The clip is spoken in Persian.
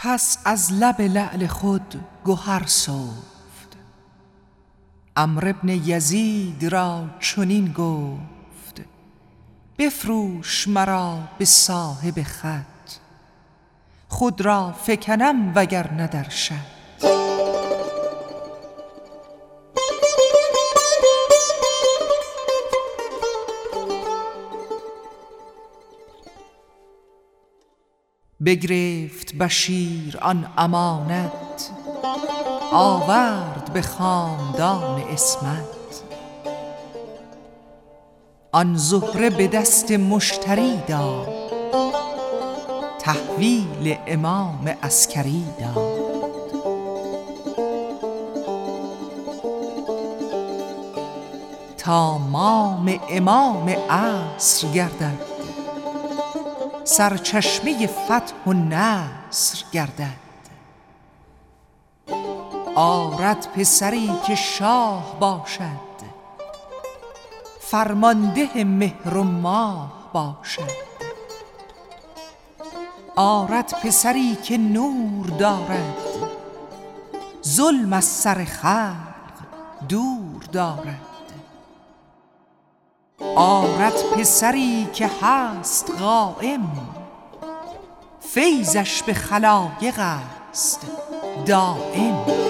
پس از لب لعل خود گهر سفت، عمرو بن یزید را چنین گفت: بفروش مرا به صاحب خط، خود را فکنم وگرنه در شط. بگرفت بشیر آن امانت، آورد به خاندان عصمت. آن زهره به دست مشتری داد، تحویل امام عسکری داد. تا مام امام عصر گردد، سرچشمه فتح و نصر گردد. آرد پسری که شاه باشد، فرمانده مهر و ماه باشد. آرد پسری که نور دارد، ظلم از سر خلق دور دارد. آرد پسری که هست قائم، فیضش به خلایق است دایم.